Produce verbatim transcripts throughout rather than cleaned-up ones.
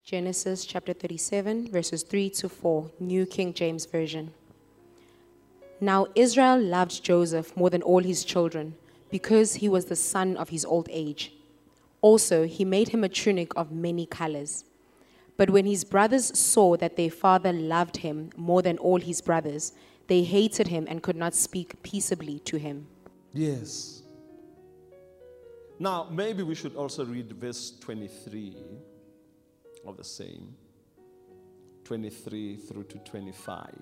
Genesis chapter thirty-seven, verses three to four, New King James Version. Now Israel loved Joseph more than all his children, because he was the son of his old age. Also, he made him a tunic of many colors. But when his brothers saw that their father loved him more than all his brothers, they hated him and could not speak peaceably to him. Yes. Now, maybe we should also read verse twenty-three of the same. twenty-three through to twenty-five.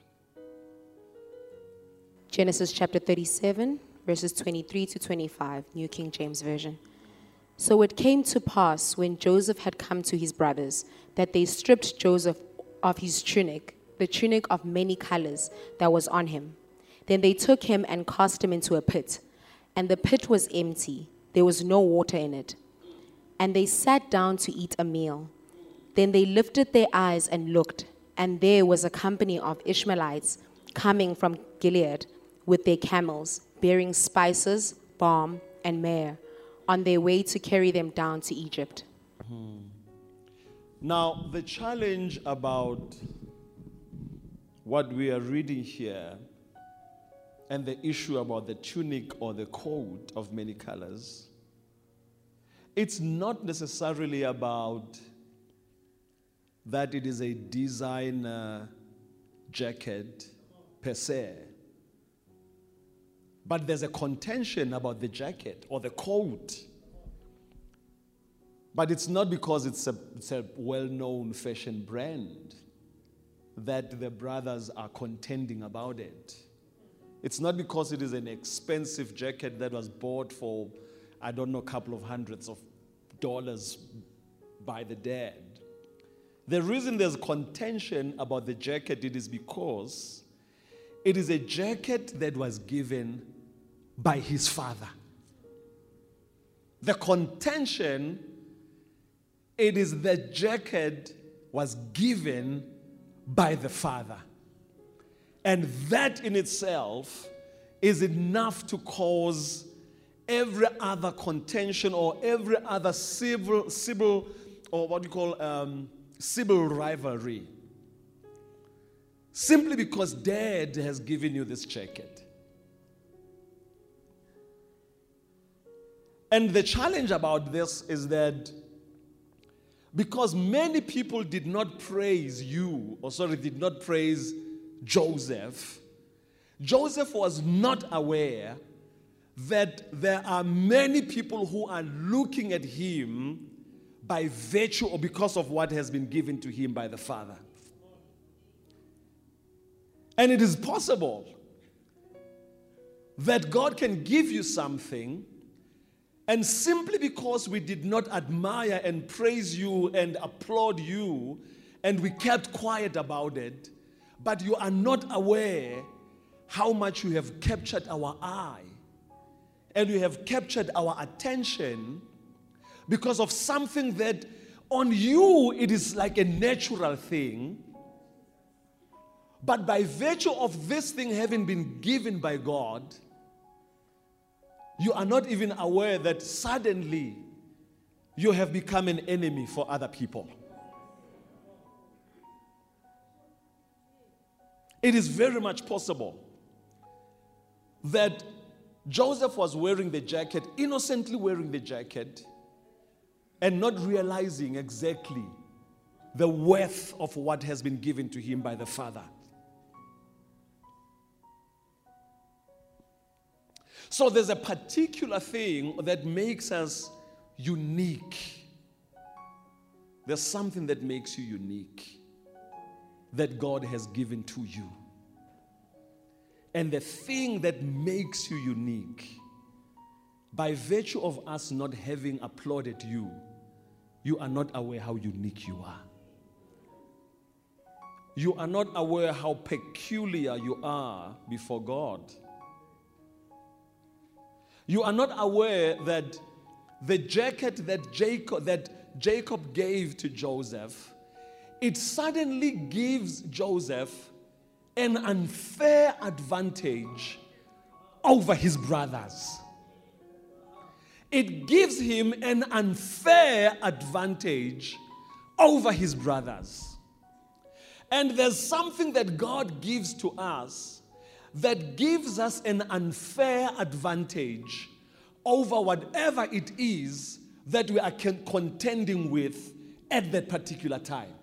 Genesis chapter thirty-seven, verses twenty-three to twenty-five, New King James Version. So it came to pass, when Joseph had come to his brothers, that they stripped Joseph of his tunic, the tunic of many colors that was on him. Then they took him and cast him into a pit. And the pit was empty. There was no water in it. And they sat down to eat a meal. Then they lifted their eyes and looked, and there was a company of Ishmaelites coming from Gilead with their camels, bearing spices, balm, and myrrh, on their way to carry them down to Egypt. Hmm. Now, the challenge about what we are reading here and the issue about the tunic or the coat of many colors, it's not necessarily about that it is a designer jacket per se. But there's a contention about the jacket or the coat. But it's not because it's a, it's a well-known fashion brand that the brothers are contending about it. It's not because it is an expensive jacket that was bought for, I don't know, a couple of hundreds of dollars by the dad. The reason there's contention about the jacket, it is because it is a jacket that was given by his father. The contention, it is the jacket was given by the father. And that in itself is enough to cause every other contention or every other civil, civil or what you call um, civil rivalry. Simply because dad has given you this jacket. And the challenge about this is that because many people did not praise you, or sorry, did not praise Joseph, Joseph was not aware that there are many people who are looking at him by virtue or because of what has been given to him by the Father. And it is possible that God can give you something, and simply because we did not admire and praise you and applaud you, and we kept quiet about it, but you are not aware how much you have captured our eye and you have captured our attention because of something that on you it is like a natural thing, but by virtue of this thing having been given by God, you are not even aware that suddenly you have become an enemy for other people. It is very much possible that Joseph was wearing the jacket, innocently wearing the jacket, and not realizing exactly the worth of what has been given to him by the Father. So there's a particular thing that makes us unique. There's something that makes you unique that God has given to you. And the thing that makes you unique, by virtue of us not having applauded you, you are not aware how unique you are. You are not aware how peculiar you are before God. You are not aware that the jacket that Jacob, that Jacob gave to Joseph, it suddenly gives Joseph an unfair advantage over his brothers. It gives him an unfair advantage over his brothers. And there's something that God gives to us that gives us an unfair advantage over whatever it is that we are contending with at that particular time.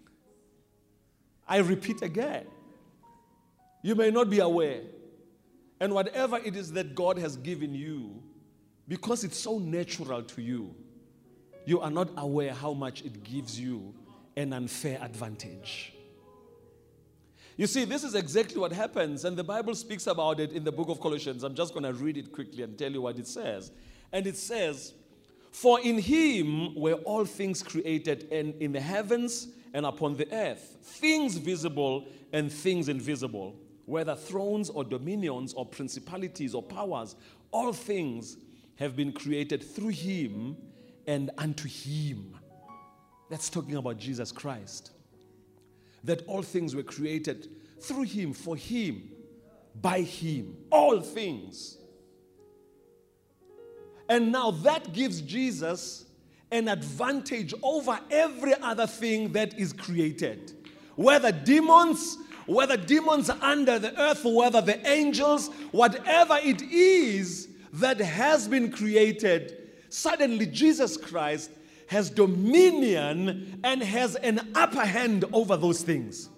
I repeat again. You may not be aware. And whatever it is that God has given you, because it's so natural to you, you are not aware how much it gives you an unfair advantage. You see, this is exactly what happens, and the Bible speaks about it in the book of Colossians. I'm just going to read it quickly and tell you what it says. And it says, "For in him were all things created, and in the heavens and upon the earth, things visible and things invisible, whether thrones or dominions or principalities or powers, all things have been created through him and unto him." That's talking about Jesus Christ. That all things were created through him, for him, by him, all things. And now that gives Jesus an advantage over every other thing that is created. Whether demons, whether demons under the earth, whether the angels, whatever it is that has been created, suddenly Jesus Christ has dominion and has an upper hand over those things.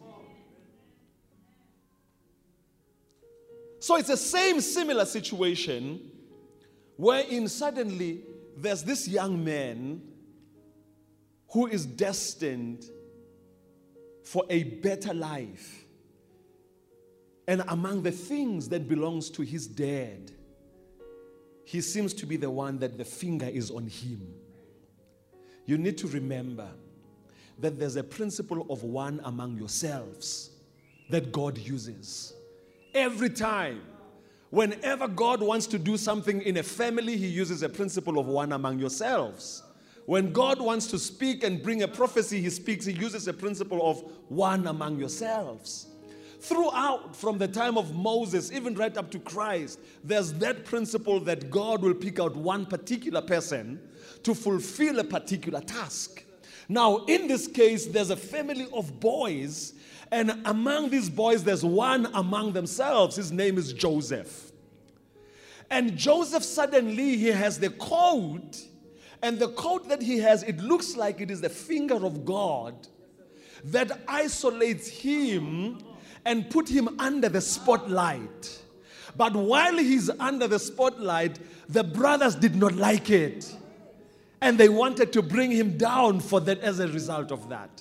So it's the same similar situation wherein suddenly there's this young man who is destined for a better life. And among the things that belongs to his dad, he seems to be the one that the finger is on him. You need to remember that there's a principle of one among yourselves that God uses. Every time, whenever God wants to do something in a family, he uses a principle of one among yourselves. When God wants to speak and bring a prophecy, he speaks, he uses a principle of one among yourselves. Throughout, from the time of Moses, even right up to Christ, there's that principle that God will pick out one particular person to fulfill a particular task. Now, in this case, there's a family of boys, and among these boys, there's one among themselves. His name is Joseph. And Joseph, suddenly, he has the coat, and the coat that he has, it looks like it is the finger of God that isolates him and put him under the spotlight. But while he's under the spotlight, the brothers did not like it. And they wanted to bring him down for that as a result of that.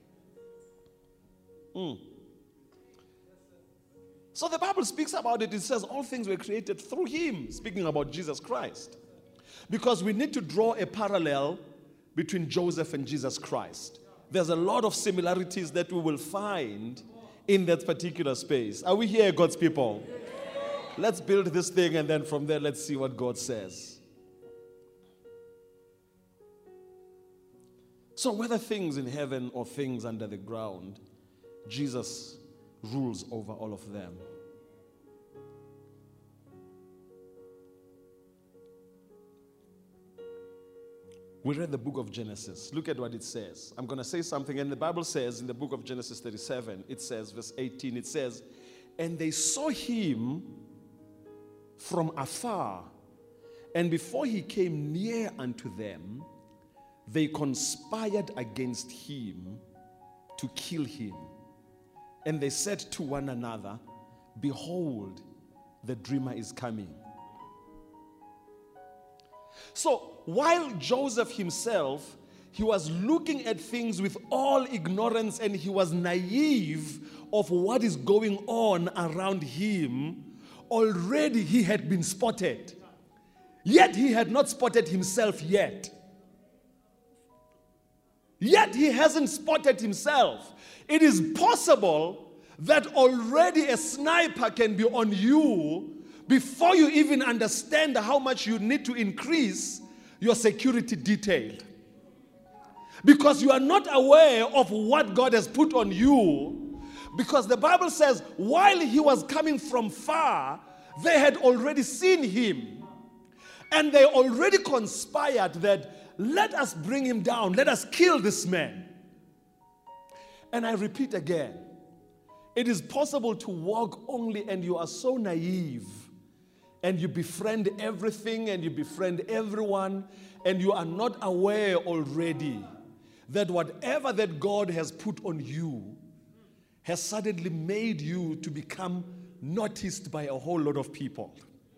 Mm. So the Bible speaks about it. It says all things were created through him, speaking about Jesus Christ. Because we need to draw a parallel between Joseph and Jesus Christ. There's a lot of similarities that we will find in that particular space. Are we here, God's people? Let's build this thing, and then from there, let's see what God says. So whether things in heaven or things under the ground, Jesus rules over all of them. We read the book of Genesis. Look at what it says. I'm going to say something, and the Bible says in the book of Genesis thirty-seven, it says, verse eighteen, it says, "And they saw him from afar, and before he came near unto them, they conspired against him to kill him. And they said to one another, Behold, the dreamer is coming." So while Joseph himself, he was looking at things with all ignorance, and he was naive of what is going on around him, already he had been spotted. Yet he had not spotted himself yet. Yet he hasn't spotted himself. It is possible that already a sniper can be on you before you even understand how much you need to increase your security detail. Because you are not aware of what God has put on you. Because the Bible says, while he was coming from far, they had already seen him. And they already conspired that, let us bring him down, let us kill this man. And I repeat again, it is possible to walk only, and you are so naive, and you befriend everything and you befriend everyone, and you are not aware already that whatever that God has put on you has suddenly made you to become noticed by a whole lot of people.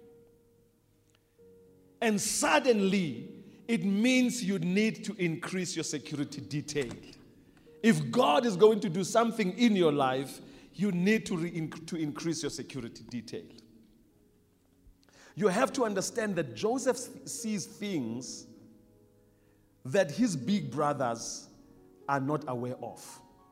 And suddenly, it means you need to increase your security detail. If God is going to do something in your life, you need to, re- to increase your security detail. You have to understand that Joseph sees things that his big brothers are not aware of.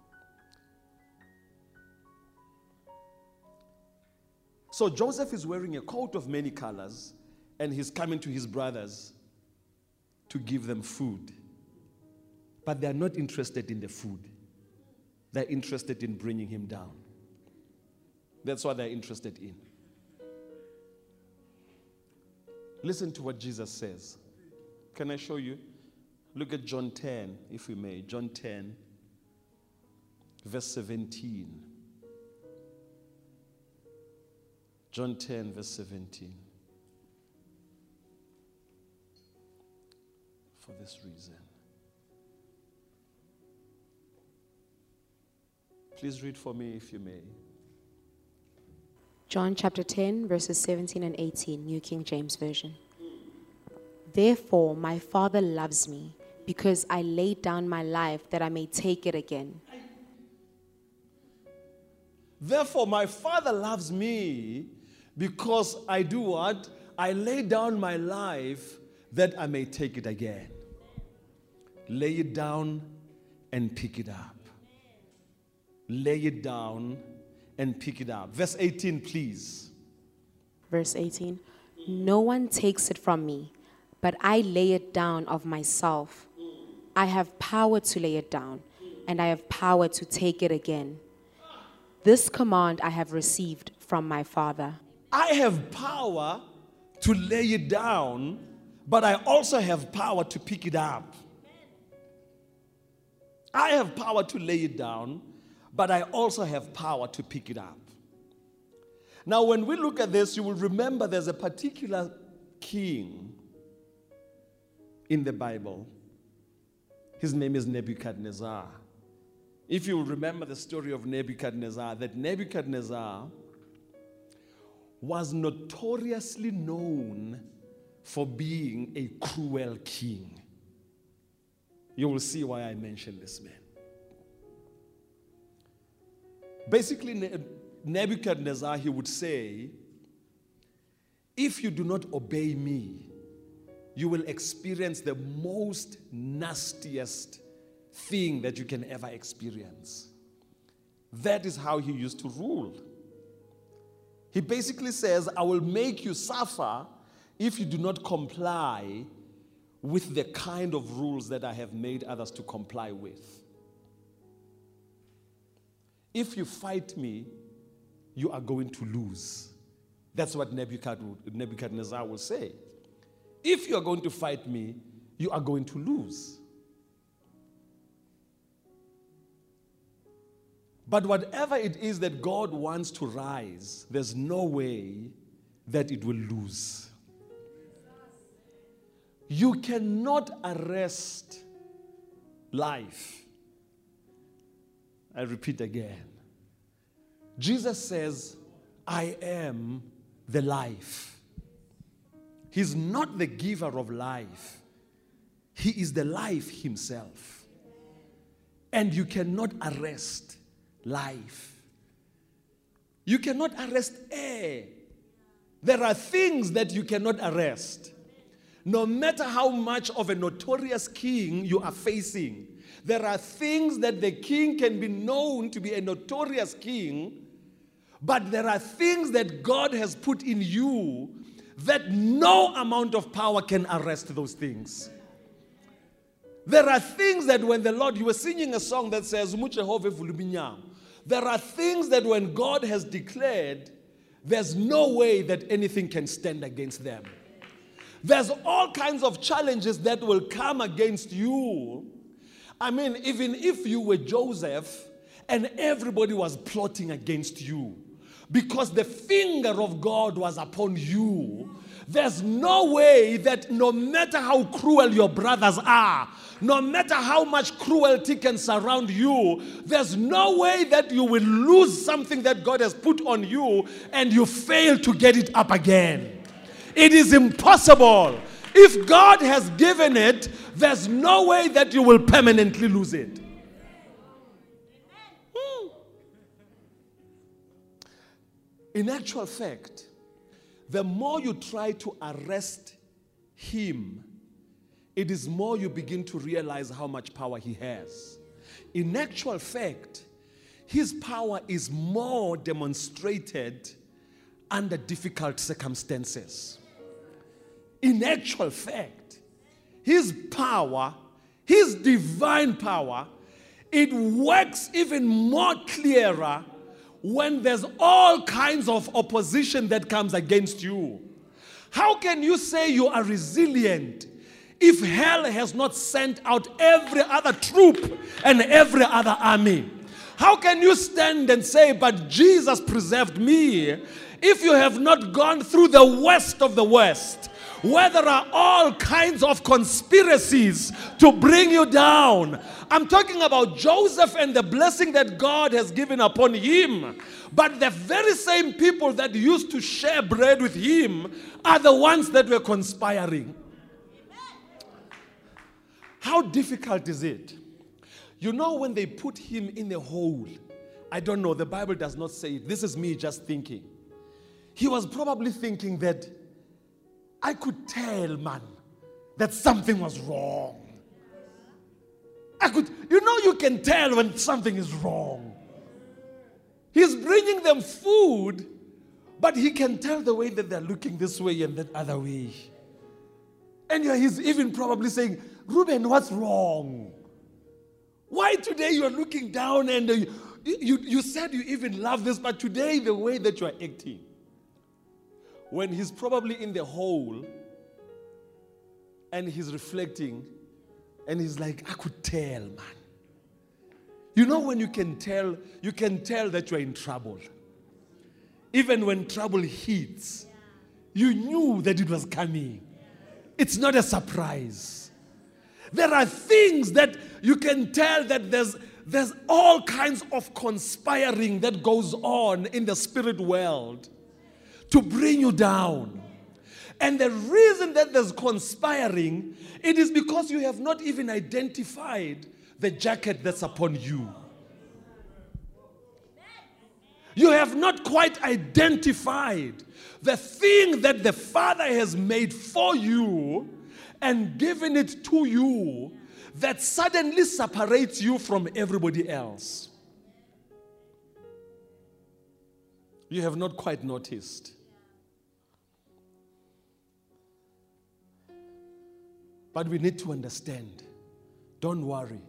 So Joseph is wearing a coat of many colors, and he's coming to his brothers to give them food. But they're not interested in the food. They're interested in bringing him down. That's what they're interested in. Listen to what Jesus says. Can I show you? Look at John ten, if we may. John ten, verse seventeen. John ten, verse seventeen. For this reason. Please read for me, if you may. John chapter ten, verses seventeen and eighteen, New King James Version. Therefore, my Father loves me, because I laid down my life that I may take it again. Therefore, my Father loves me, because I do what? I lay down my life that I may take it again. Lay it down and pick it up. Lay it down and pick it up. Verse eighteen, please. Verse eighteen. No one takes it from me, but I lay it down of myself. I have power to lay it down, and I have power to take it again. This command I have received from my Father. I have power to lay it down, but I also have power to pick it up. I have power to lay it down, but I also have power to pick it up. Now, when we look at this, you will remember there's a particular king in the Bible. His name is Nebuchadnezzar. If you remember the story of Nebuchadnezzar, that Nebuchadnezzar was notoriously known for being a cruel king. You will see why I mention this man. Basically, Nebuchadnezzar, he would say, if you do not obey me, you will experience the most nastiest thing that you can ever experience. That is how he used to rule. He basically says, I will make you suffer if you do not comply with the kind of rules that I have made others to comply with. If you fight me, you are going to lose. That's what Nebuchadnezzar will say. If you are going to fight me, you are going to lose. But whatever it is that God wants to rise, there's no way that it will lose. You cannot arrest life. I repeat again. Jesus says, I am the life. He's not the giver of life. He is the life himself. And you cannot arrest life. You cannot arrest air. There are things that you cannot arrest. No matter how much of a notorious king you are facing, there are things that the king can be known to be a notorious king, but there are things that God has put in you that no amount of power can arrest those things. There are things that when the Lord, you were singing a song that says, there are things that when God has declared, there's no way that anything can stand against them. There's all kinds of challenges that will come against you. I mean, even if you were Joseph and everybody was plotting against you because the finger of God was upon you, there's no way that no matter how cruel your brothers are, no matter how much cruelty can surround you, there's no way that you will lose something that God has put on you and you fail to get it up again. It is impossible. If God has given it, there's no way that you will permanently lose it. Hmm. In actual fact, the more you try to arrest him, it is more you begin to realize how much power he has. In actual fact, his power is more demonstrated under difficult circumstances. In actual fact, his power, his divine power, it works even more clearer when there's all kinds of opposition that comes against you. How can you say you are resilient if hell has not sent out every other troop and every other army? How can you stand and say, but Jesus preserved me, if you have not gone through the worst of the worst, where there are all kinds of conspiracies to bring you down? I'm talking about Joseph and the blessing that God has given upon him. But the very same people that used to share bread with him are the ones that were conspiring. How difficult is it? You know, when they put him in a hole, I don't know, the Bible does not say it. This is me just thinking. He was probably thinking that I could tell, man, that something was wrong. I could, you know, you can tell when something is wrong. He's bringing them food, but he can tell the way that they're looking this way and that other way. And he's even probably saying, Reuben, what's wrong? Why today you're looking down and uh, you, you, you said you even love this, but today the way that you're acting. When he's probably in the hole and he's reflecting and he's like, I could tell, man. You know when you can tell, you can tell that you're in trouble. Even when trouble hits, you knew that it was coming. It's not a surprise. There are things that you can tell that there's, there's all kinds of conspiring that goes on in the spirit world to bring you down. And the reason that there's conspiring, it is because you have not even identified the jacket that's upon you. You have not quite identified the thing that the Father has made for you and given it to you that suddenly separates you from everybody else. You have not quite noticed. But we need to understand, don't worry.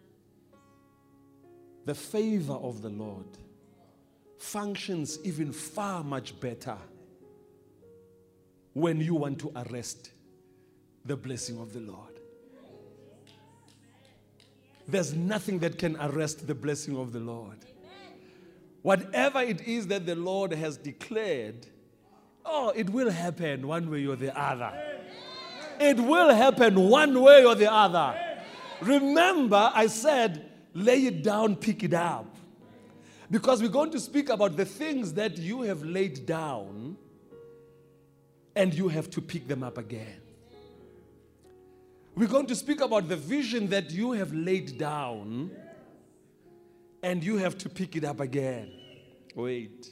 The favor of the Lord functions even far much better when you want to arrest the blessing of the Lord. There's nothing that can arrest the blessing of the Lord. Whatever it is that the Lord has declared, oh, it will happen one way or the other. It will happen one way or the other. Remember, I said, lay it down, pick it up. Because we're going to speak about the things that you have laid down and you have to pick them up again. We're going to speak about the vision that you have laid down and you have to pick it up again. Wait.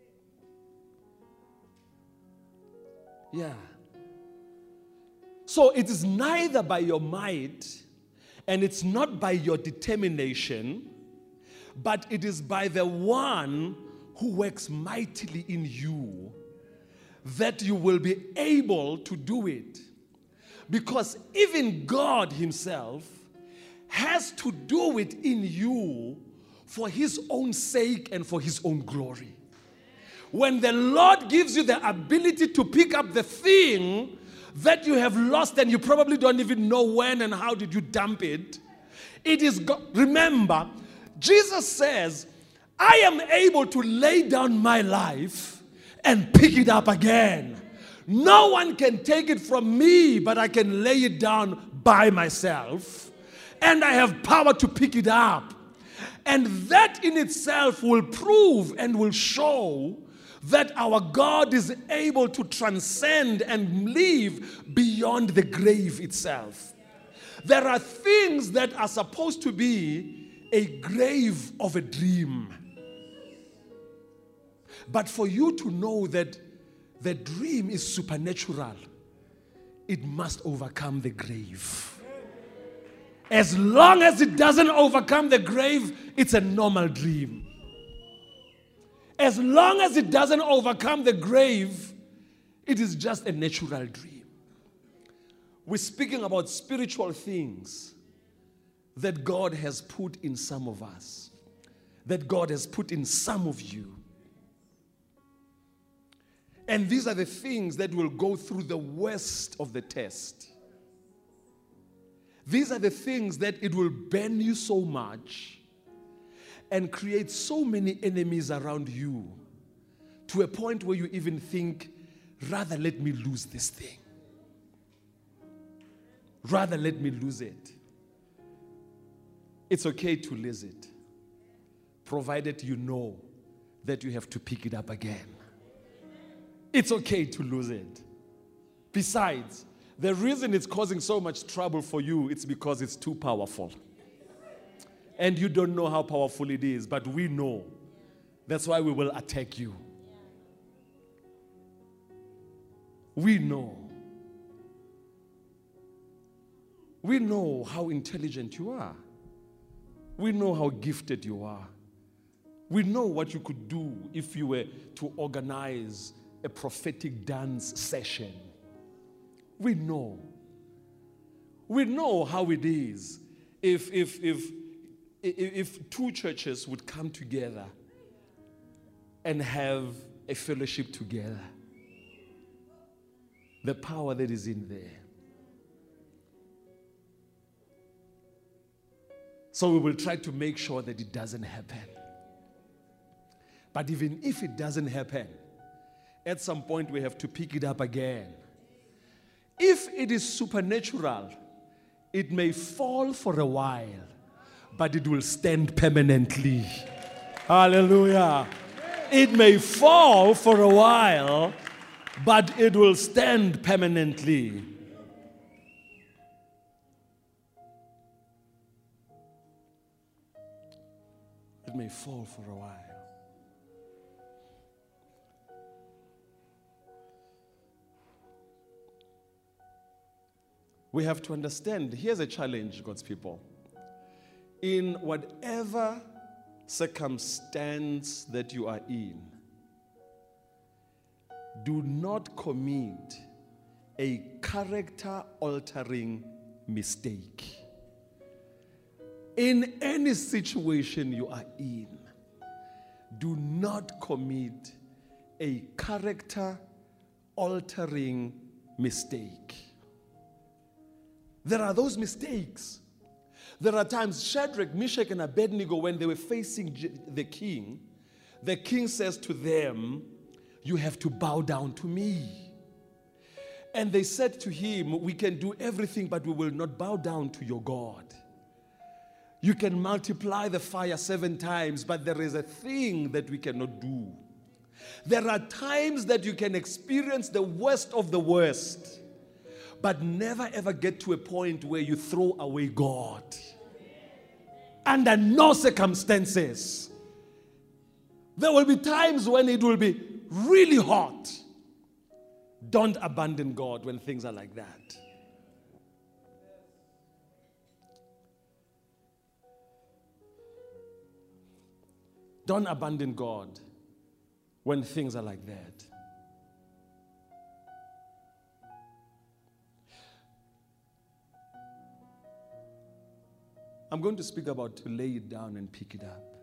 Yeah. So it is neither by your might and it's not by your determination, but it is by the one who works mightily in you that you will be able to do it. Because even God himself has to do it in you for his own sake and for his own glory. When the Lord gives you the ability to pick up the thing that you have lost and you probably don't even know when and how did you dump it, it is God. Remember, Jesus says, I am able to lay down my life and pick it up again. No one can take it from me, but I can lay it down by myself. And I have power to pick it up. And that in itself will prove and will show that our God is able to transcend and live beyond the grave itself. There are things that are supposed to be a grave of a dream. But for you to know that the dream is supernatural, it must overcome the grave. As long as it doesn't overcome the grave, it's a normal dream. As long as it doesn't overcome the grave, it is just a natural dream. We're speaking about spiritual things that God has put in some of us, that God has put in some of you. And these are the things that will go through the worst of the test. These are the things that it will burn you so much and create so many enemies around you to a point where you even think, rather let me lose this thing. Rather let me lose it. It's okay to lose it, provided you know that you have to pick it up again. It's okay to lose it. Besides, the reason it's causing so much trouble for you, it's because it's too powerful. And you don't know how powerful it is, but we know. That's why we will attack you. We know. We know how intelligent you are. We know how gifted you are. We know what you could do if you were to organize a prophetic dance session. We know. We know how it is if, if, if, if two churches would come together and have a fellowship together. The power that is in there. So we will try to make sure that it doesn't happen. But even if it doesn't happen, at some point we have to pick it up again. If it is supernatural, it may fall for a while, but it will stand permanently. Hallelujah. It may fall for a while, but it will stand permanently. It may fall for a while. We have to understand, here's a challenge, God's people. In whatever circumstance that you are in, do not commit a character-altering mistake. In any situation you are in, do not commit a character-altering mistake. There are those mistakes. There are times Shadrach, Meshach, and Abednego, when they were facing the king, the king says to them, you have to bow down to me. And they said to him, we can do everything, but we will not bow down to your God. You can multiply the fire seven times, but there is a thing that we cannot do. There are times that you can experience the worst of the worst, but never ever get to a point where you throw away God. Under no circumstances. There will be times when it will be really hot. Don't abandon God when things are like that. Don't abandon God when things are like that. I'm going to speak about to lay it down and pick it up.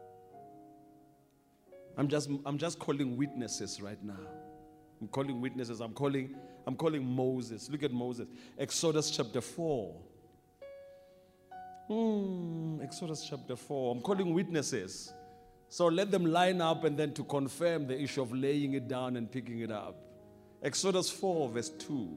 I'm just, I'm just calling witnesses right now. I'm calling witnesses. I'm calling, I'm calling Moses. Look at Moses. Exodus chapter four. Hmm, Exodus chapter four. I'm calling witnesses. So let them line up and then to confirm the issue of laying it down and picking it up. Exodus four, verse two.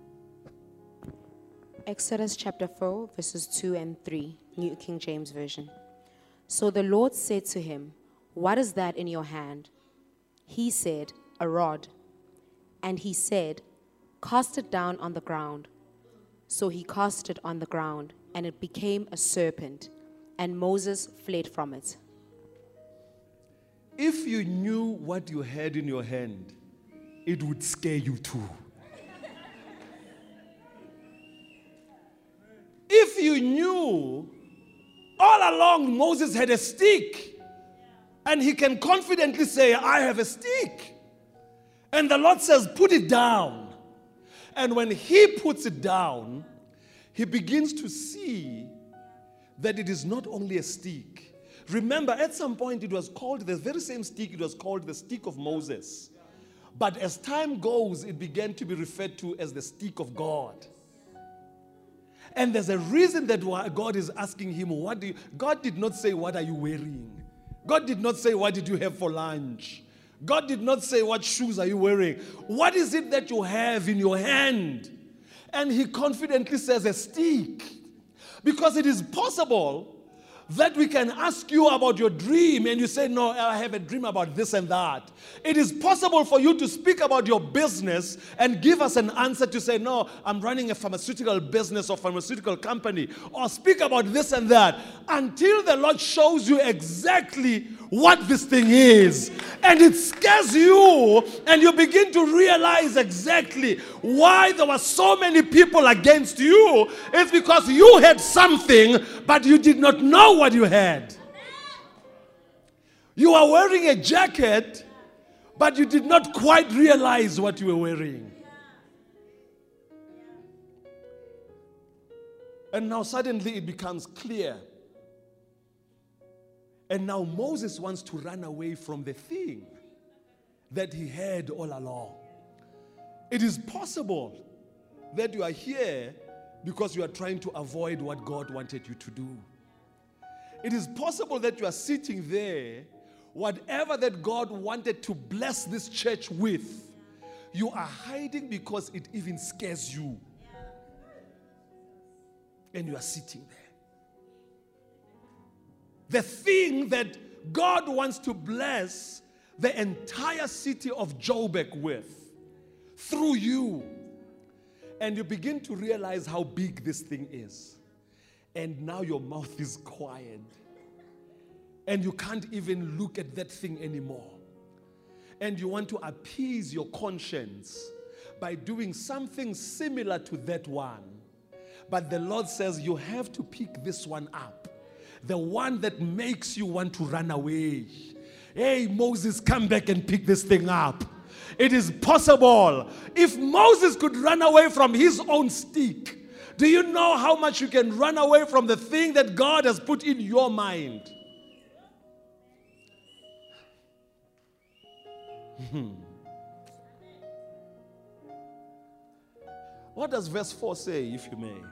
Exodus chapter four, verses two and three, New King James Version. So the Lord said to him, "What is that in your hand?" He said, "A rod." And he said, "Cast it down on the ground." So he cast it on the ground, and it became a serpent, and Moses fled from it. If you knew what you had in your hand, it would scare you too. If you knew all along Moses had a stick, and he can confidently say, "I have a stick." And the Lord says, "Put it down." And when he puts it down, he begins to see that it is not only a stick. Remember, at some point it was called, the very same stick, it was called the stick of Moses. But as time goes, it began to be referred to as the stick of God. And there's a reason that why God is asking him, what do you, God did not say, "What are you wearing?" God did not say, "What did you have for lunch?" God did not say, "What shoes are you wearing?" What is it that you have in your hand? And he confidently says, "A stick." Because it is possible that we can ask you about your dream and you say, "No, I have a dream about this and that." It is possible for you to speak about your business and give us an answer to say, "No, I'm running a pharmaceutical business or pharmaceutical company," or speak about this and that, until the Lord shows you exactly what this thing is. And it scares you, and you begin to realize exactly why there were so many people against you. It's because you had something, but you did not know what you had. You are wearing a jacket, but you did not quite realize what you were wearing. And now suddenly it becomes clear. And now Moses wants to run away from the thing that he had all along. It is possible that you are here because you are trying to avoid what God wanted you to do. It is possible that you are sitting there, whatever that God wanted to bless this church with, you are hiding because it even scares you. And you are sitting there. The thing that God wants to bless the entire city of Joburg with, through you. And you begin to realize how big this thing is. And now your mouth is quiet. And you can't even look at that thing anymore. And you want to appease your conscience by doing something similar to that one. But the Lord says you have to pick this one up. The one that makes you want to run away. Hey, Moses, come back and pick this thing up. It is possible. If Moses could run away from his own stick, do you know how much you can run away from the thing that God has put in your mind? What does verse four say, if you may?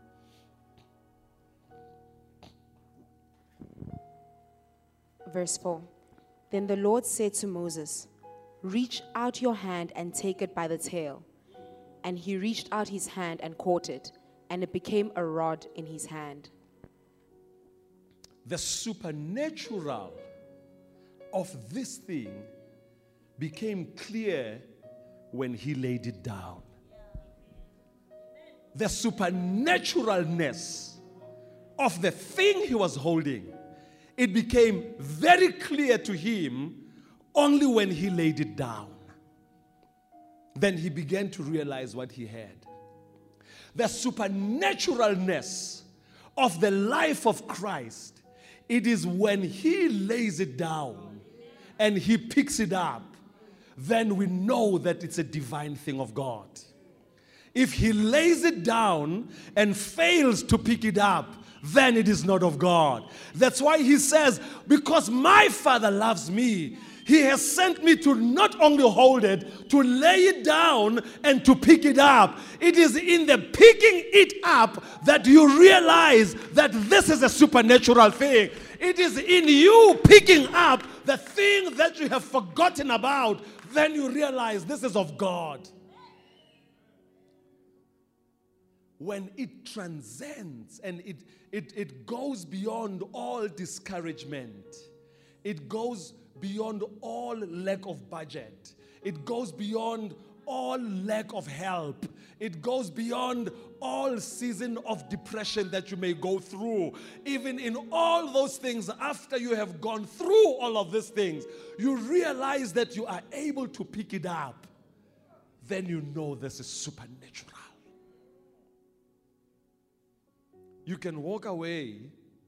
Verse four. Then the Lord said to Moses, "Reach out your hand and take it by the tail." And he reached out his hand and caught it, and it became a rod in his hand. The supernatural of this thing became clear when he laid it down. The supernaturalness of the thing he was holding, it became very clear to him only when he laid it down. Then he began to realize what he had. The supernaturalness of the life of Christ, it is when he lays it down and he picks it up, then we know that it's a divine thing of God. If he lays it down and fails to pick it up, then it is not of God. That's why he says, because my Father loves me, He has sent me to not only hold it, to lay it down and to pick it up. It is in the picking it up that you realize that this is a supernatural thing. It is in you picking up the thing that you have forgotten about, then you realize this is of God. When it transcends and it, it, it goes beyond all discouragement, it goes beyond all lack of budget, it goes beyond all lack of help, it goes beyond all season of depression that you may go through. Even in all those things, after you have gone through all of these things, you realize that you are able to pick it up. Then you know this is supernatural. You can walk away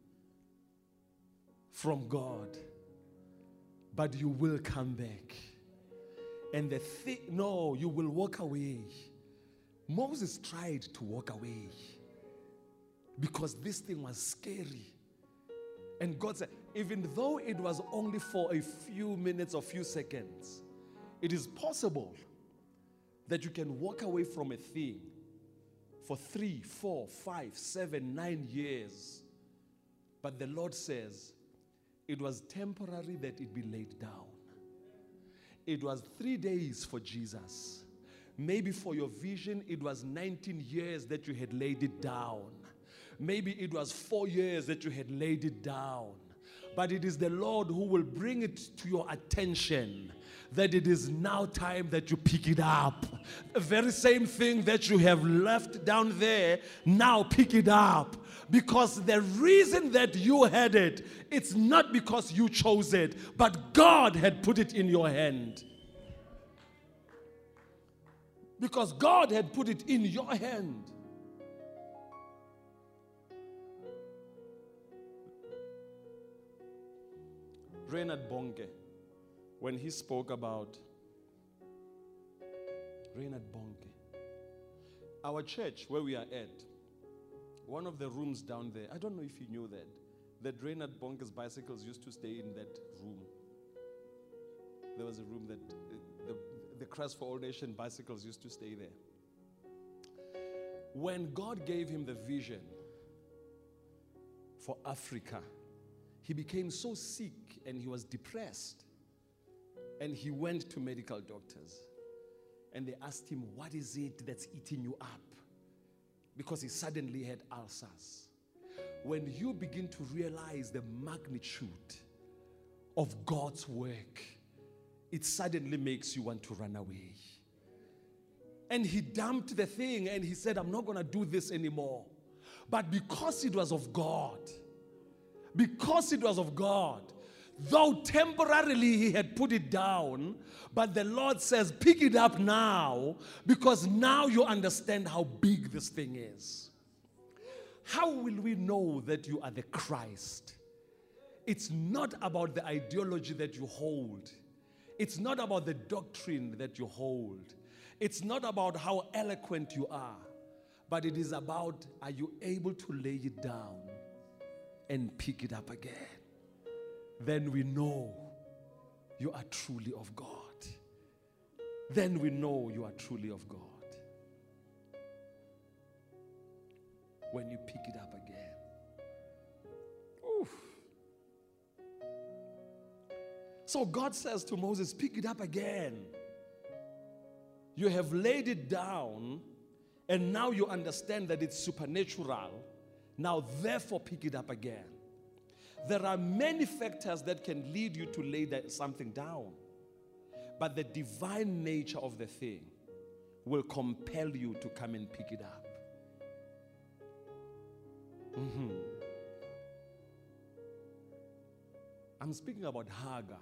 from God, but you will come back. And the thing, no, you will walk away. Moses tried to walk away because this thing was scary. And God said, even though it was only for a few minutes or few seconds, it is possible that you can walk away from a thing for three, four, five, seven, nine years. But the Lord says, it was temporary that it be laid down. It was three days for Jesus. Maybe for your vision, it was nineteen years that you had laid it down. Maybe it was four years that you had laid it down. But it is the Lord who will bring it to your attention that it is now time that you pick it up. The very same thing that you have left down there, now pick it up. Because the reason that you had it, it's not because you chose it, but God had put it in your hand. Because God had put it in your hand. Reinhard Bonnke, when he spoke about Reinhard Bonnke, our church where we are at, one of the rooms down there, I don't know if you knew that, that Reinhard Bonnke's bicycles used to stay in that room. There was a room that uh, the, the Christ for All Nation bicycles used to stay there. When God gave him the vision for Africa, he became so sick and he was depressed. And he went to medical doctors. And they asked him, what is it that's eating you up? Because he suddenly had ulcers. When you begin to realize the magnitude of God's work, it suddenly makes you want to run away. And he dumped the thing and he said, I'm not going to do this anymore. But because it was of God, because it was of God, though temporarily he had put it down, but the Lord says, pick it up now, because now you understand how big this thing is. How will we know that you are the Christ? It's not about the ideology that you hold. It's not about the doctrine that you hold. It's not about how eloquent you are. But it is about, are you able to lay it down and pick it up again? Then we know you are truly of God. Then we know you are truly of God. When you pick it up again. Oof. So God says to Moses, pick it up again. You have laid it down, and now you understand that it's supernatural. Now, therefore, pick it up again. There are many factors that can lead you to lay that something down. But the divine nature of the thing will compel you to come and pick it up. Mm-hmm. I'm speaking about Hagar.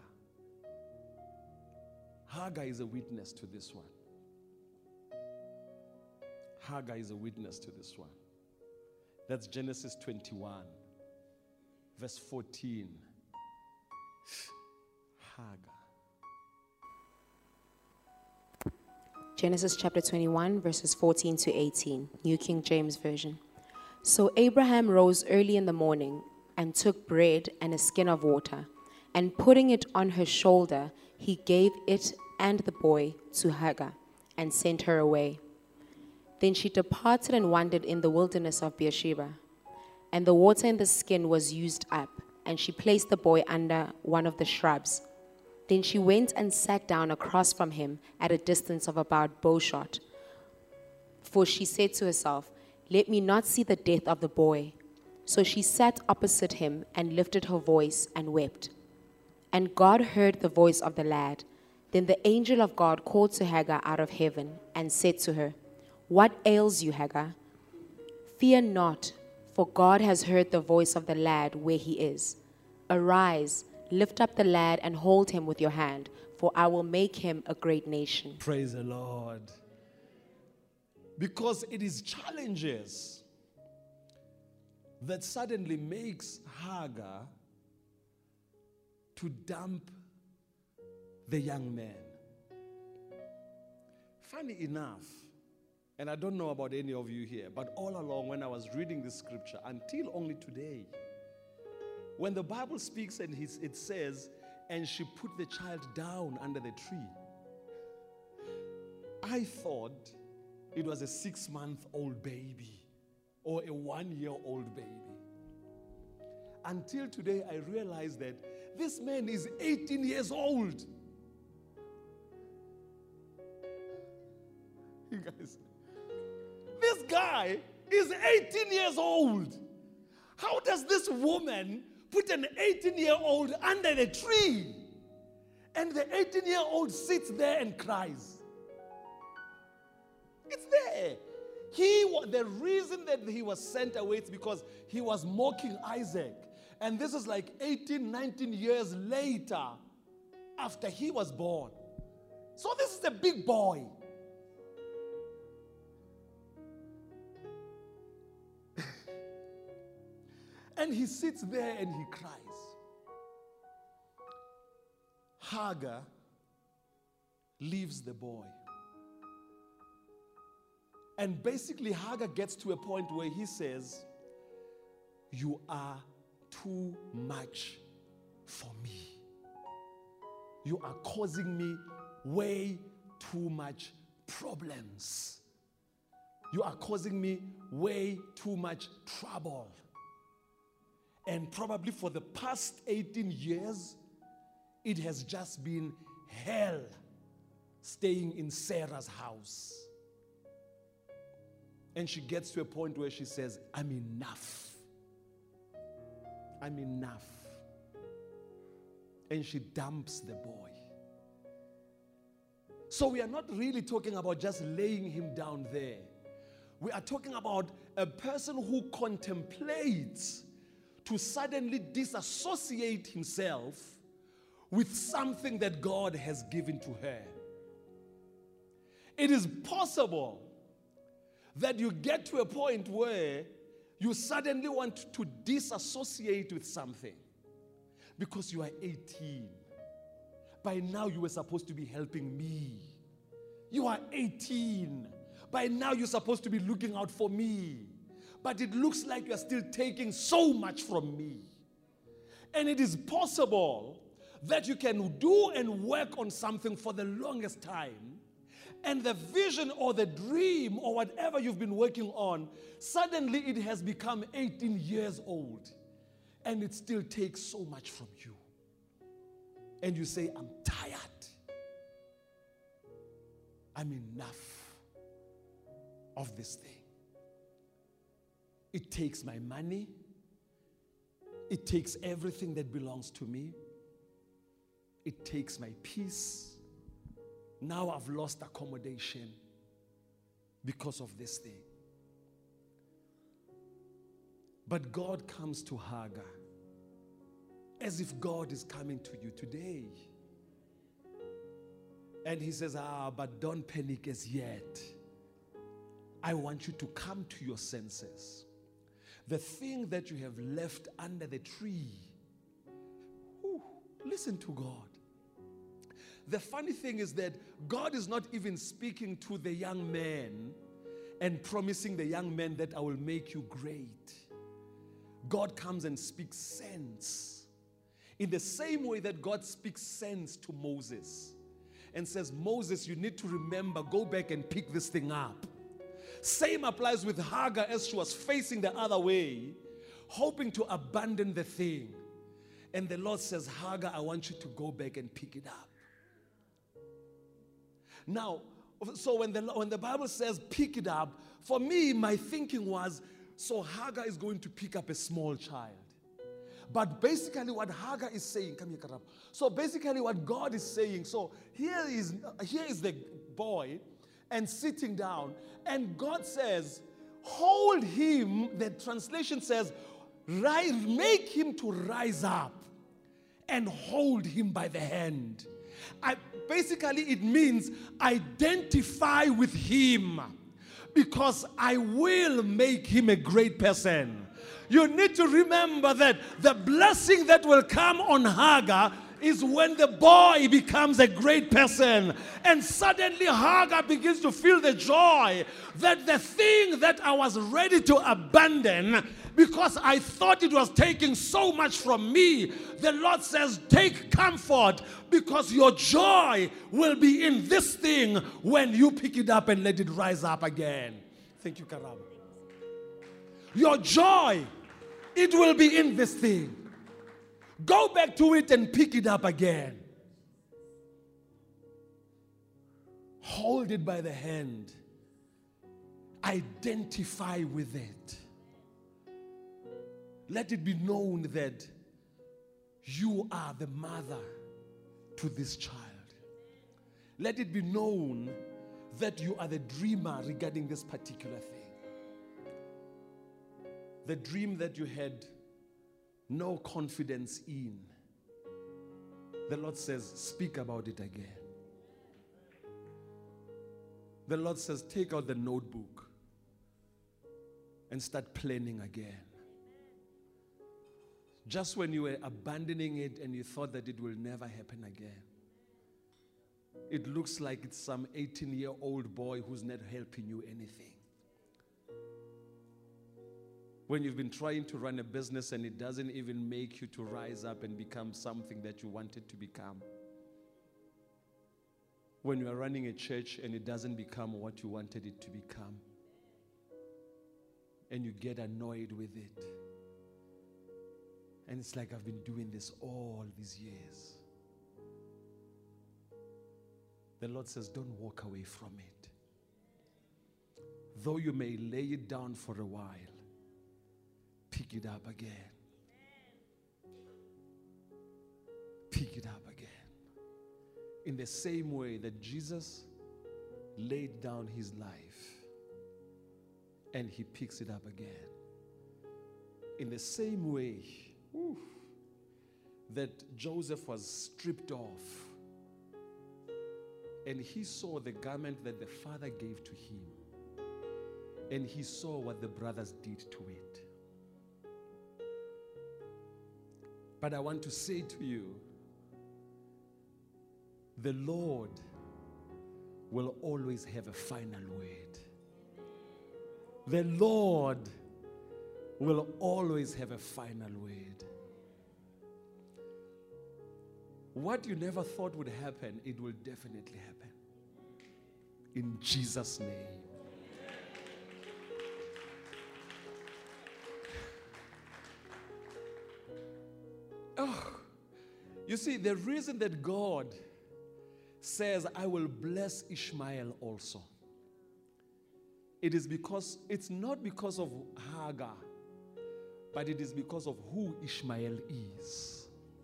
Hagar is a witness to this one. Hagar is a witness to this one. That's Genesis twenty-one, verse fourteen. Hagar. Genesis chapter twenty-one, verses fourteen to eighteen, New King James Version. So Abraham rose early in the morning and took bread and a skin of water And putting it on her shoulder, he gave it and the boy to Hagar and sent her away. Then she departed and wandered in the wilderness of Beersheba. And the water in the skin was used up, and she placed the boy under one of the shrubs. Then she went and sat down across from him at a distance of about bowshot. For she said to herself, "Let me not see the death of the boy." So she sat opposite him and lifted her voice and wept. And God heard the voice of the lad. Then the angel of God called to Hagar out of heaven and said to her, "What ails you, Hagar? Fear not, for God has heard the voice of the lad where he is. Arise, lift up the lad and hold him with your hand, for I will make him a great nation." Praise the Lord. Because it is challenges that suddenly makes Hagar to dump the young man. Funny enough, and I don't know about any of you here, but all along when I was reading this scripture, until only today, when the Bible speaks and it says, "And she put the child down under the tree," I thought it was a six-month-old baby or a one-year-old baby. Until today, I realized that this man is eighteen years old. You guys, this guy is eighteen years old. How does this woman put an eighteen-year-old under the tree? And the eighteen-year-old sits there and cries. It's there. He, the reason that he was sent away is because he was mocking Isaac. And this is like eighteen, nineteen years later after he was born. So this is a big boy. And he sits there and he cries. Hagar leaves the boy. And basically Hagar gets to a point where he says, "You are too much for me. You are causing me way too much problems. You are causing me way too much trouble." And probably for the past eighteen years, it has just been hell staying in Sarah's house. And she gets to a point where she says, "I'm enough. I'm enough." And she dumps the boy. So we are not really talking about just laying him down there. We are talking about a person who contemplates to suddenly disassociate himself with something that God has given to her. It is possible that you get to a point where you suddenly want to disassociate with something because you are eighteen. By now you were supposed to be helping me. You are eighteen. By now you're supposed to be looking out for me. But it looks like you're still taking so much from me. And it is possible that you can do and work on something for the longest time, and the vision or the dream or whatever you've been working on, suddenly it has become eighteen years old, and it still takes so much from you. And you say, "I'm tired. I'm enough of this thing. It takes my money. It takes everything that belongs to me. It takes my peace. Now I've lost accommodation because of this thing." But God comes to Hagar as if God is coming to you today. And he says, "Ah, but don't panic as yet. I want you to come to your senses. The thing that you have left under the tree." Ooh, listen to God. The funny thing is that God is not even speaking to the young man and promising the young man that I will make you great. God comes and speaks sense In the same way that God speaks sense to Moses and says, Moses, you need to remember, go back and pick this thing up. Same applies with Hagar as she was facing the other way, hoping to abandon the thing. And the Lord says, Hagar, I want you to go back and pick it up. Now, so when the, when the Bible says pick it up, for me, my thinking was, so Hagar is going to pick up a small child. But basically what Hagar is saying, come here, Karab. So basically what God is saying, so here is, here is the boy and sitting down, and God says, hold him, the translation says, rise, make him to rise up and hold him by the hand. I, basically it means identify with him, because I will make him a great person. You need to remember that the blessing that will come on Hagar is when the boy becomes a great person. And suddenly Hagar begins to feel the joy that the thing that I was ready to abandon because I thought it was taking so much from me, the Lord says, take comfort, because your joy will be in this thing when you pick it up and let it rise up again. Thank you, Karama. Your joy, it will be in this thing. Go back to it and pick it up again. Hold it by the hand. Identify with it. Let it be known that you are the mother to this child. Let it be known that you are the dreamer regarding this particular thing. The dream that you had no confidence in, the Lord says, speak about it again. The Lord says, take out the notebook and start planning again. Just when you were abandoning it and you thought that it will never happen again, it looks like it's some eighteen-year-old boy who's not helping you anything. When you've been trying to run a business and it doesn't even make you to rise up and become something that you wanted to become. When you are running a church and it doesn't become what you wanted it to become. And you get annoyed with it. And it's like, I've been doing this all these years. The Lord says, don't walk away from it. Though you may lay it down for a while, pick it up again. Pick it up again. In the same way that Jesus laid down his life and he picks it up again. In the same way oof, that Joseph was stripped off and he saw the garment that the father gave to him, and he saw what the brothers did to it. But I want to say to you, the Lord will always have a final word. The Lord will always have a final word. What you never thought would happen, it will definitely happen. In Jesus' name. Oh, you see, the reason that God says, I will bless Ishmael also, it is because, it's not because of Hagar, but it is because of who Ishmael is.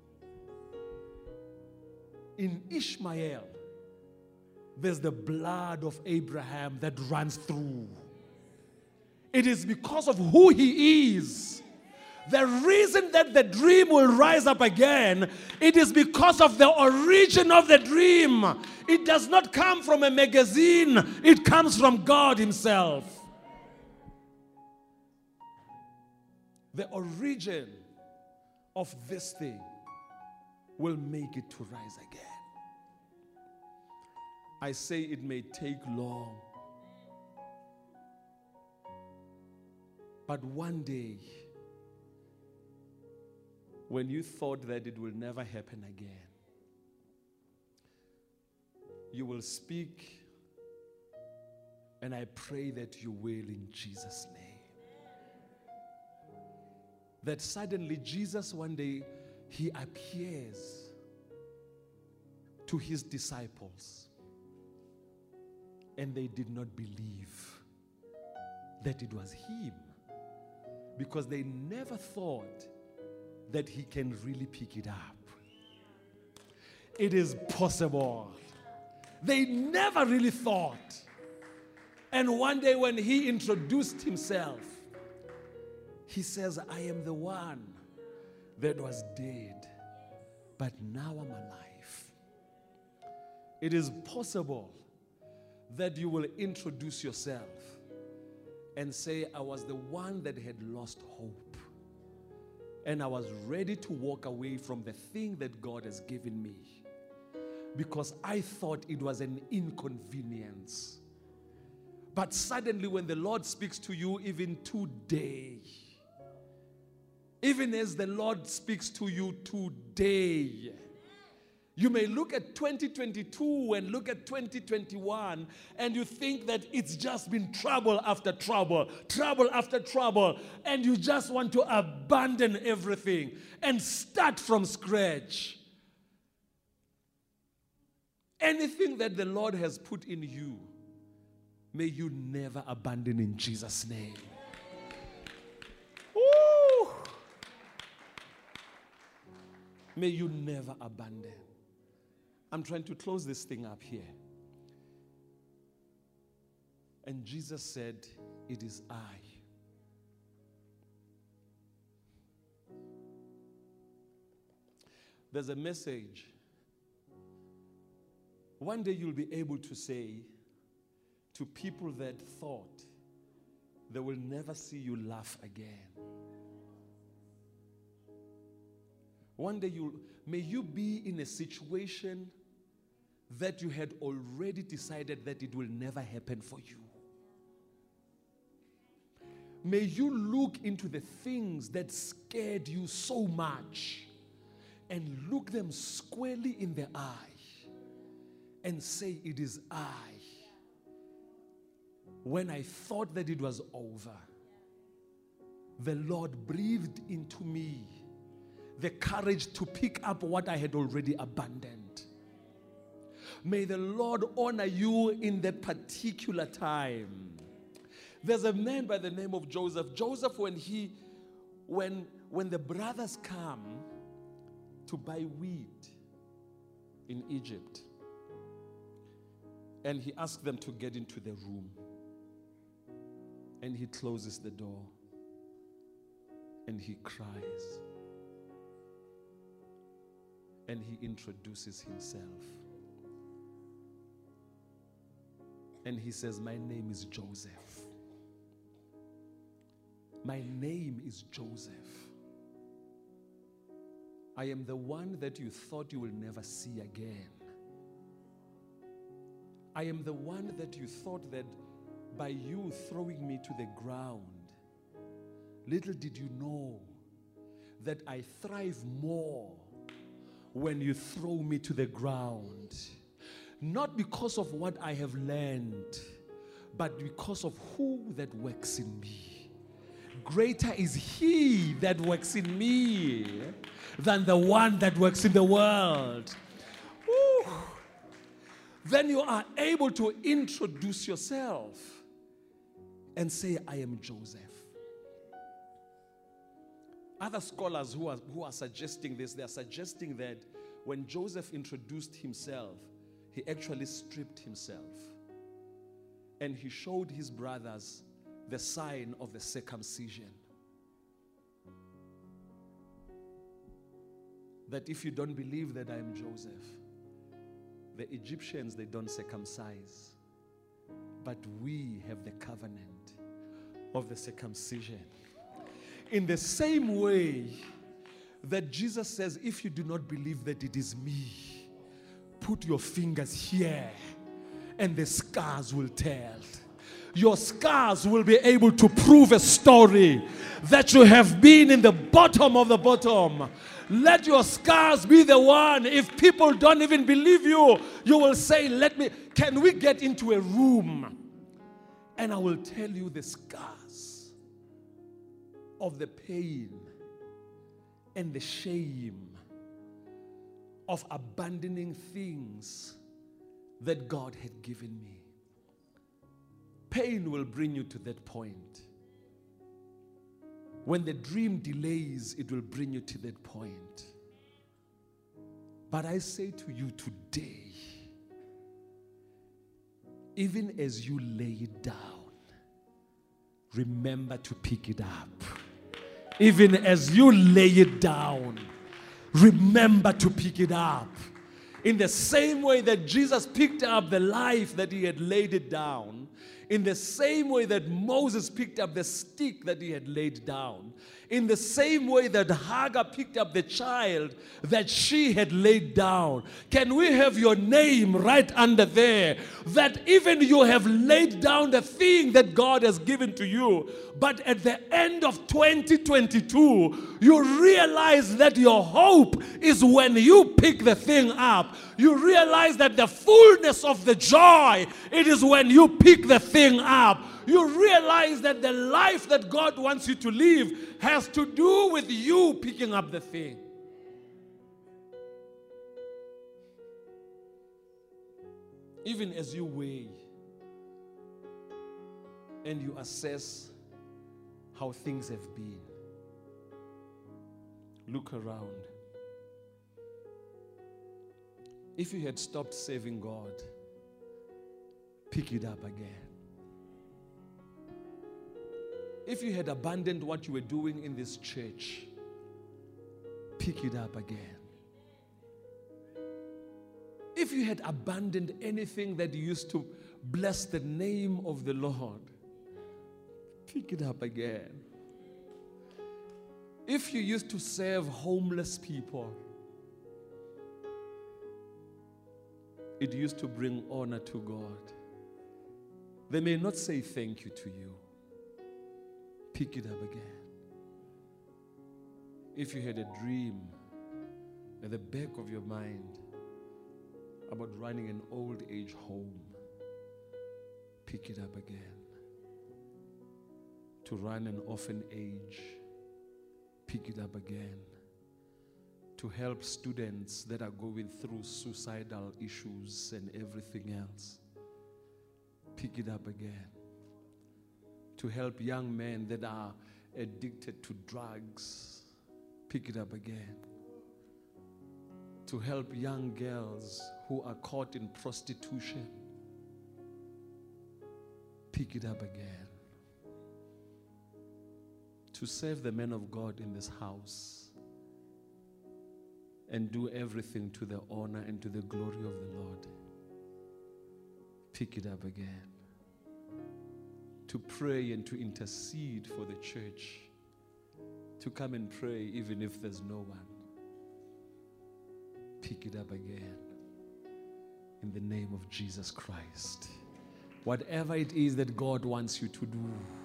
In Ishmael, there's the blood of Abraham that runs through. It is because of who he is. The reason that the dream will rise up again, it is because of the origin of the dream. It does not come from a magazine. It comes from God himself. The origin of this thing will make it to rise again. I say it may take long, but one day when you thought that it will never happen again. You will speak, and I pray that you will in Jesus' name. That suddenly Jesus one day, he appears to his disciples, and they did not believe that it was him, because they never thought that he can really pick it up. It is possible. They never really thought. And one day when he introduced himself, he says, I am the one that was dead, but now I'm alive. It is possible that you will introduce yourself and say, I was the one that had lost hope, and I was ready to walk away from the thing that God has given me, because I thought it was an inconvenience. But suddenly when the Lord speaks to you, even today, even as the Lord speaks to you today, you may look at twenty twenty-two and look at twenty twenty-one, and you think that it's just been trouble after trouble, trouble after trouble, and you just want to abandon everything and start from scratch. Anything that the Lord has put in you, may you never abandon in Jesus' name. Ooh. May you never abandon. I'm trying to close this thing up here. And Jesus said, it is I. There's a message. One day you'll be able to say to people that thought they will never see you laugh again. One day you may you be in a situation that you had already decided that it will never happen for you. May you look into the things that scared you so much and look them squarely in the eye and say, it is I. When I thought that it was over, the Lord breathed into me the courage to pick up what I had already abandoned. May the Lord honor you in that particular time. There's a man by the name of Joseph. Joseph, when he, when, when the brothers come to buy wheat in Egypt, and he asks them to get into the room, and he closes the door, and he cries, and he introduces himself. And he says, my name is Joseph. My name is Joseph. I am the one that you thought you will never see again. I am the one that you thought that by you throwing me to the ground, little did you know that I thrive more when you throw me to the ground. Not because of what I have learned, but because of who that works in me. Greater is he that works in me than the one that works in the world. Woo. Then you are able to introduce yourself and say, I am Joseph. Other scholars who are, who are suggesting this, they are suggesting that when Joseph introduced himself, he actually stripped himself. And he showed his brothers the sign of the circumcision. That if you don't believe that I am Joseph, the Egyptians, they don't circumcise. But we have the covenant of the circumcision. In the same way that Jesus says, if you do not believe that it is me, put your fingers here and the scars will tell. Your scars will be able to prove a story that you have been in the bottom of the bottom. Let your scars be the one. If people don't even believe you, you will say, let me, can we get into a room? And I will tell you the scars of the pain and the shame of abandoning things that God had given me. Pain will bring you to that point. When the dream delays, it will bring you to that point. But I say to you today, even as you lay it down, remember to pick it up. Even as you lay it down, remember to pick it up. In the same way that Jesus picked up the life that he had laid it down, in the same way that Moses picked up the stick that he had laid down, in the same way that Hagar picked up the child that she had laid down, can we have your name right under there, that even you have laid down the thing that God has given to you, but at the end of twenty twenty-two, you realize that your hope is when you pick the thing up. You realize that the fullness of the joy, it is when you pick the thing up. You realize that the life that God wants you to live has to do with you picking up the thing. Even as you weigh and you assess how things have been, look around. If you had stopped serving God, pick it up again. If you had abandoned what you were doing in this church, pick it up again. If you had abandoned anything that used to bless the name of the Lord, pick it up again. If you used to serve homeless people, it used to bring honor to God. They may not say thank you to you. Pick it up again. If you had a dream at the back of your mind about running an old age home, pick it up again. To run an orphanage, pick it up again. To help students that are going through suicidal issues and everything else, pick it up again. To help young men that are addicted to drugs, pick it up again. To help young girls who are caught in prostitution, pick it up again. To serve the men of God in this house and do everything to the honor and to the glory of the Lord, pick it up again. To pray and to intercede for the church, to come and pray even if there's no one, pick it up again in the name of Jesus Christ. Whatever it is that God wants you to do,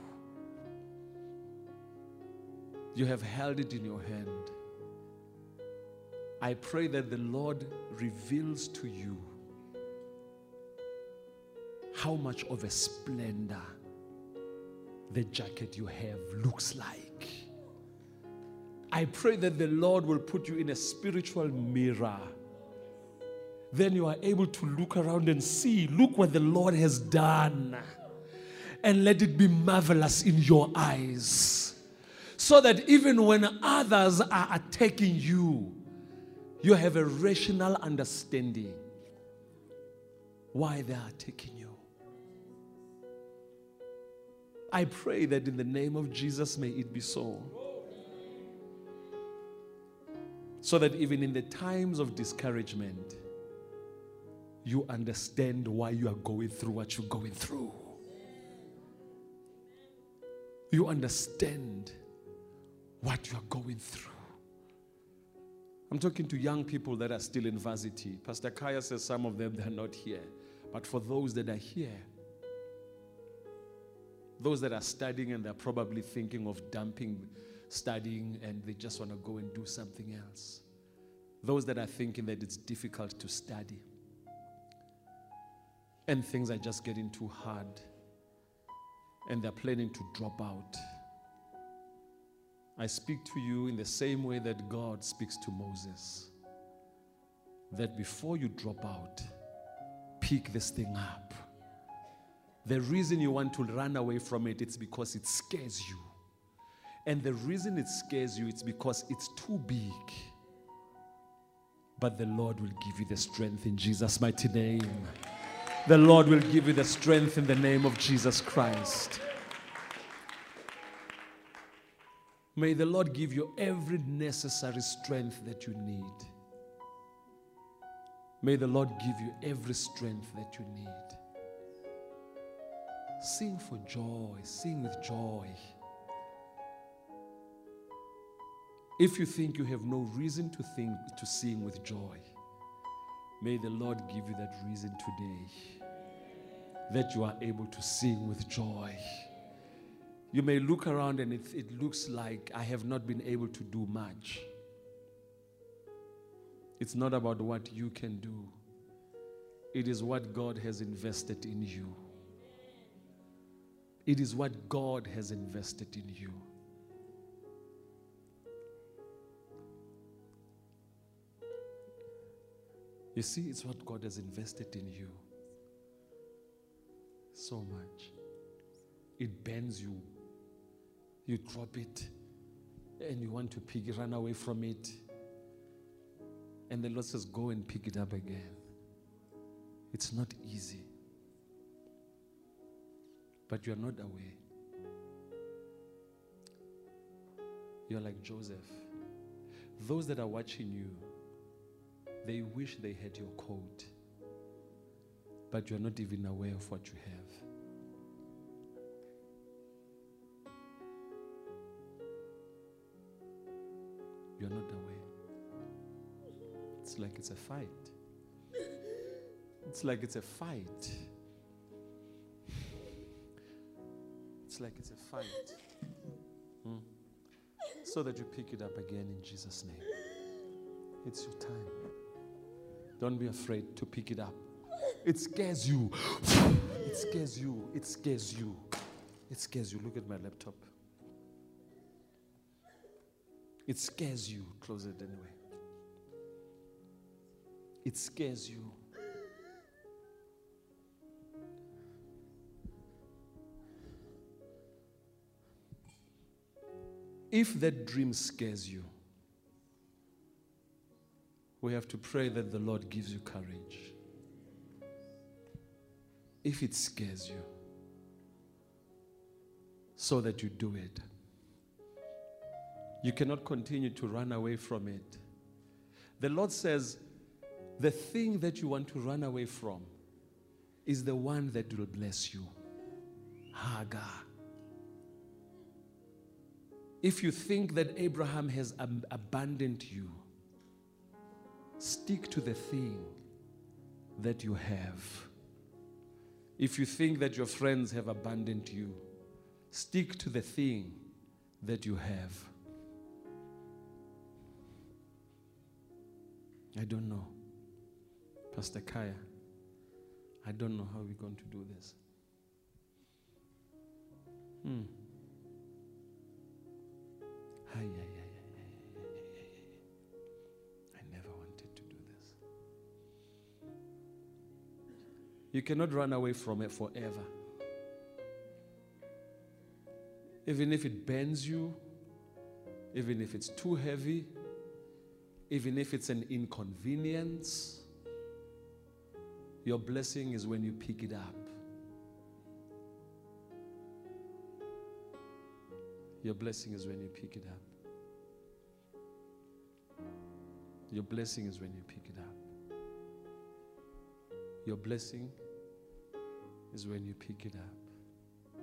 you have held it in your hand. I pray that the Lord reveals to you how much of a splendor the jacket you have looks like. I pray that the Lord will put you in a spiritual mirror. Then you are able to look around and see, look what the Lord has done. And let it be marvelous in your eyes. So that even when others are attacking you, you have a rational understanding why they are attacking you. I pray that in the name of Jesus, may it be so. So that even in the times of discouragement, you understand why you are going through what you're going through. You understand what you are going through. I'm talking to young people that are still in varsity. Pastor Kaya says some of them, they're not here. But for those that are here, those that are studying and they're probably thinking of dumping studying and they just want to go and do something else. Those that are thinking that it's difficult to study and things are just getting too hard and they're planning to drop out. I speak to you in the same way that God speaks to Moses, that before you drop out, pick this thing up. The reason you want to run away from it, it's because it scares you. And the reason it scares you, it's because it's too big. But the Lord will give you the strength in Jesus' mighty name. The Lord will give you the strength in the name of Jesus Christ. May the Lord give you every necessary strength that you need. May the Lord give you every strength that you need. Sing for joy. Sing with joy. If you think you have no reason to think to sing with joy, may the Lord give you that reason today, that you are able to sing with joy. You may look around and it, it looks like I have not been able to do much. It's not about what you can do. It is what God has invested in you. It is what God has invested in you. You see, it's what God has invested in you. So much. It bends you. You drop it and you want to pick it, run away from it. And the Lord says, go and pick it up again. It's not easy. But you're not away. You're like Joseph. Those that are watching you, they wish they had your coat. But you're not even aware of what you have. You're not aware. It's like it's a fight. It's like it's a fight. It's like it's a fight. Hmm. So that you pick it up again in Jesus' name. It's your time. Don't be afraid to pick it up. It scares you. It scares you. It scares you. It scares you. Look at my laptop. It scares you. Close it anyway. It scares you. If that dream scares you, we have to pray that the Lord gives you courage. If it scares you, so that you do it. You cannot continue to run away from it. The Lord says, the thing that you want to run away from is the one that will bless you. Hagar. If you think that Abraham has ab- abandoned you, stick to the thing that you have. If you think that your friends have abandoned you, stick to the thing that you have. I don't know. Pastor Kaya, I don't know how we're going to do this. Hmm. Ay, ay, ay, ay, ay, ay, ay. I never wanted to do this. You cannot run away from it forever. Even if it bends you, even if it's too heavy, even if it's an inconvenience, your blessing is when you pick it up. Your blessing is when you pick it up. Your blessing is when you pick it up. Your blessing is when you pick it up.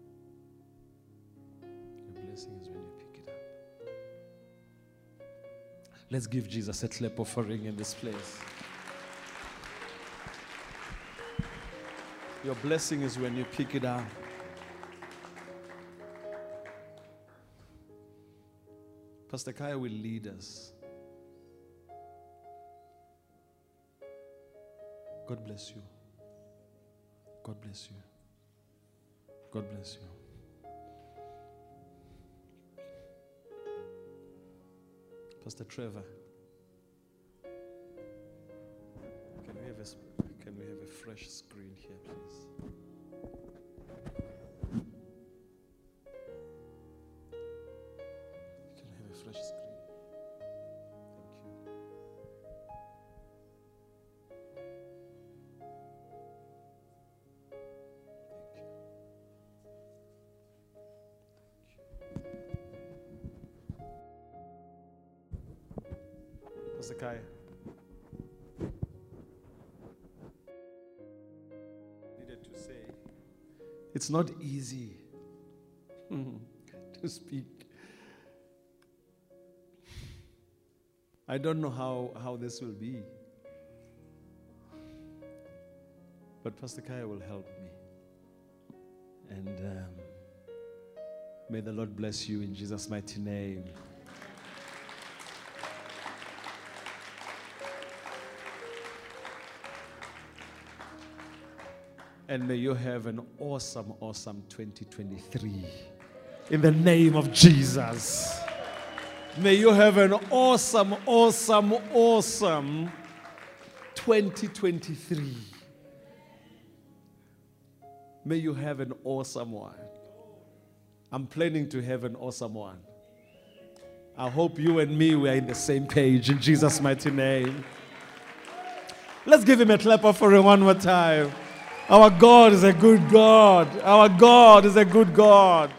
Your blessing is when you pick it up. Let's give Jesus a clap offering in this place. Your blessing is when you pick it up. Pastor Kaya will lead us. God bless you. God bless you. God bless you. Pastor Trevor, can we have a, can we have a fresh screen here, please? Can we have a fresh screen? Thank you. Pastor Kaya. Needed to say, it's not easy to speak. I don't know how, how this will be. But Pastor Kaya will help me. And um, may the Lord bless you in Jesus' mighty name. And may you have an awesome, awesome twenty twenty-three. In the name of Jesus. May you have an awesome, awesome, awesome twenty twenty-three. May you have an awesome one. I'm planning to have an awesome one. I hope you and me, we are in the same page in Jesus' mighty name. Let's give him a clap offering one more time. Our God is a good God. Our God is a good God.